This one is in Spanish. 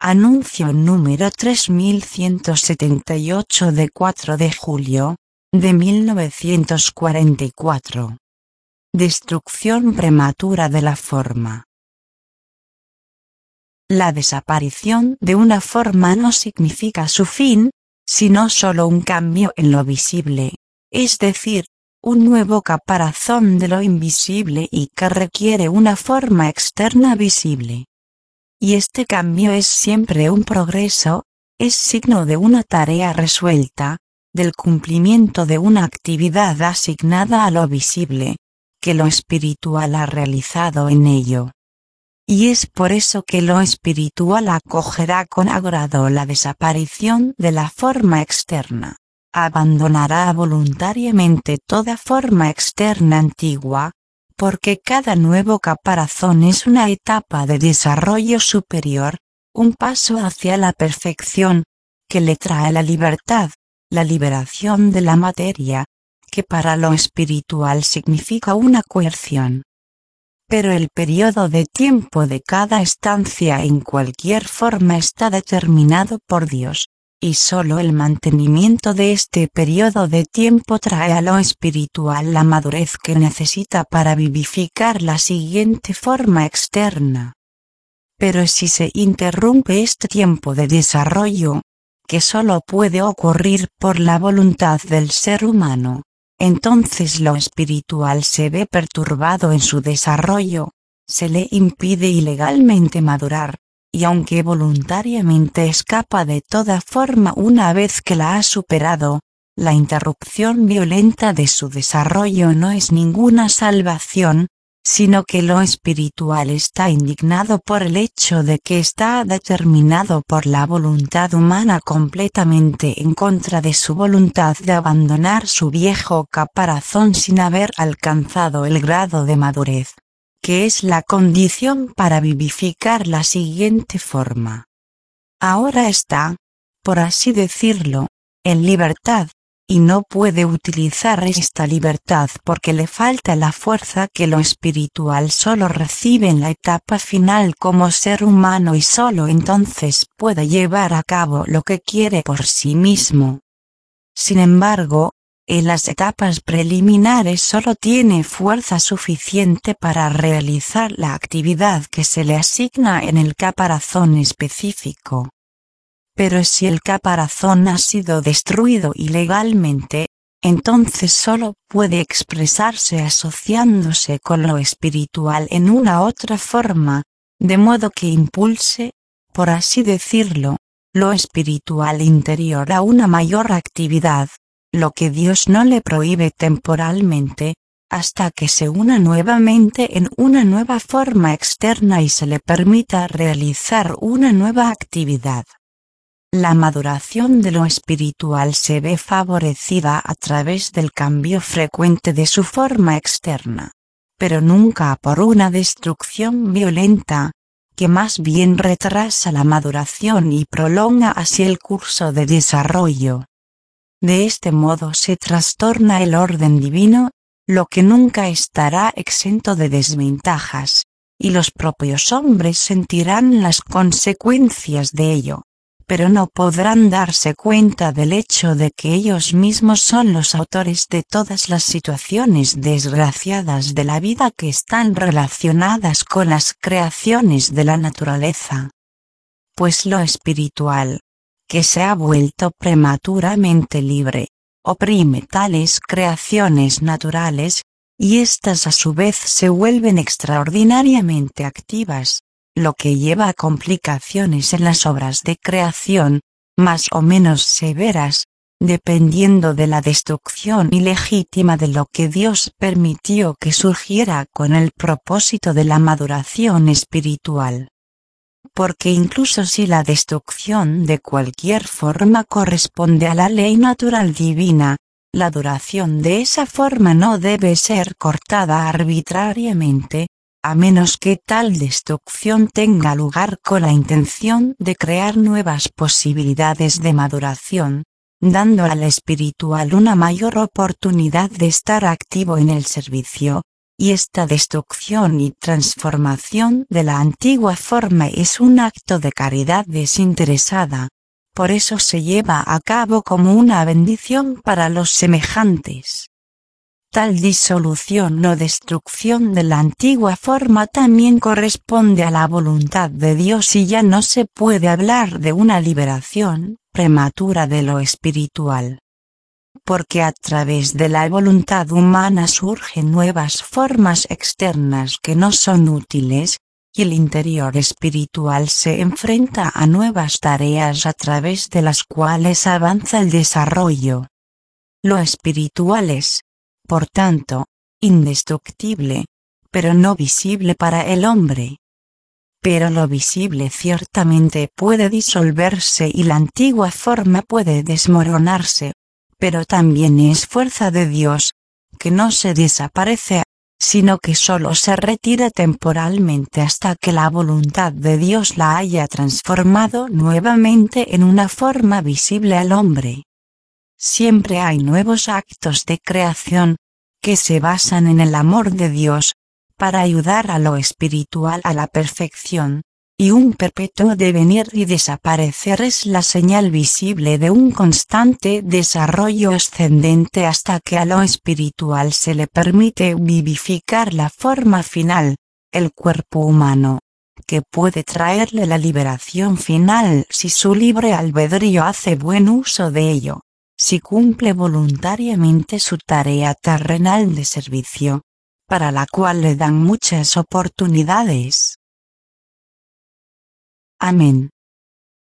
Anuncio número 3178 de 4 de julio, de 1944. Destrucción prematura de la forma. La desaparición de una forma no significa su fin, sino solo un cambio en lo visible, es decir, un nuevo caparazón de lo invisible y que requiere una forma externa visible. Y este cambio es siempre un progreso, es signo de una tarea resuelta, del cumplimiento de una actividad asignada a lo visible, que lo espiritual ha realizado en ello. Y es por eso que lo espiritual acogerá con agrado la desaparición de la forma externa, abandonará voluntariamente toda forma externa antigua, porque cada nuevo caparazón es una etapa de desarrollo superior, un paso hacia la perfección, que le trae la libertad, la liberación de la materia, que para lo espiritual significa una coerción. Pero el periodo de tiempo de cada estancia en cualquier forma está determinado por Dios, y solo el mantenimiento de este periodo de tiempo trae a lo espiritual la madurez que necesita para vivificar la siguiente forma externa. Pero si se interrumpe este tiempo de desarrollo, que solo puede ocurrir por la voluntad del ser humano, entonces lo espiritual se ve perturbado en su desarrollo, se le impide ilegalmente madurar, y aunque voluntariamente escapa de toda forma una vez que la ha superado, la interrupción violenta de su desarrollo no es ninguna salvación, sino que lo espiritual está indignado por el hecho de que está determinado por la voluntad humana completamente en contra de su voluntad de abandonar su viejo caparazón sin haber alcanzado el grado de madurez, que es la condición para vivificar la siguiente forma. Ahora está, por así decirlo, en libertad, y no puede utilizar esta libertad porque le falta la fuerza que lo espiritual solo recibe en la etapa final como ser humano y solo entonces puede llevar a cabo lo que quiere por sí mismo. Sin embargo, en las etapas preliminares solo tiene fuerza suficiente para realizar la actividad que se le asigna en el caparazón específico. Pero si el caparazón ha sido destruido ilegalmente, entonces solo puede expresarse asociándose con lo espiritual en una otra forma, de modo que impulse, por así decirlo, lo espiritual interior a una mayor actividad, lo que Dios no le prohíbe temporalmente, hasta que se una nuevamente en una nueva forma externa y se le permita realizar una nueva actividad. La maduración de lo espiritual se ve favorecida a través del cambio frecuente de su forma externa, pero nunca por una destrucción violenta, que más bien retrasa la maduración y prolonga así el curso de desarrollo. De este modo se trastorna el orden divino, lo que nunca estará exento de desventajas, y los propios hombres sentirán las consecuencias de ello, pero no podrán darse cuenta del hecho de que ellos mismos son los autores de todas las situaciones desgraciadas de la vida que están relacionadas con las creaciones de la naturaleza. Pues lo espiritual, que se ha vuelto prematuramente libre, oprime tales creaciones naturales, y éstas a su vez se vuelven extraordinariamente activas, lo que lleva a complicaciones en las obras de creación, más o menos severas, dependiendo de la destrucción ilegítima de lo que Dios permitió que surgiera con el propósito de la maduración espiritual. Porque incluso si la destrucción de cualquier forma corresponde a la ley natural divina, la duración de esa forma no debe ser cortada arbitrariamente, a menos que tal destrucción tenga lugar con la intención de crear nuevas posibilidades de maduración, dando al espiritual una mayor oportunidad de estar activo en el servicio, y esta destrucción y transformación de la antigua forma es un acto de caridad desinteresada, por eso se lleva a cabo como una bendición para los semejantes. Tal disolución o destrucción de la antigua forma también corresponde a la voluntad de Dios y ya no se puede hablar de una liberación prematura de lo espiritual. Porque a través de la voluntad humana surgen nuevas formas externas que no son útiles, y el interior espiritual se enfrenta a nuevas tareas a través de las cuales avanza el desarrollo. Lo espiritual es, por tanto, indestructible, pero no visible para el hombre. Pero lo visible ciertamente puede disolverse y la antigua forma puede desmoronarse, pero también es fuerza de Dios, que no se desaparece, sino que solo se retira temporalmente hasta que la voluntad de Dios la haya transformado nuevamente en una forma visible al hombre. Siempre hay nuevos actos de creación, que se basan en el amor de Dios, para ayudar a lo espiritual a la perfección, y un perpetuo devenir y desaparecer es la señal visible de un constante desarrollo ascendente hasta que a lo espiritual se le permite vivificar la forma final, el cuerpo humano, que puede traerle la liberación final si su libre albedrío hace buen uso de ello, si cumple voluntariamente su tarea terrenal de servicio, para la cual le dan muchas oportunidades. Amén.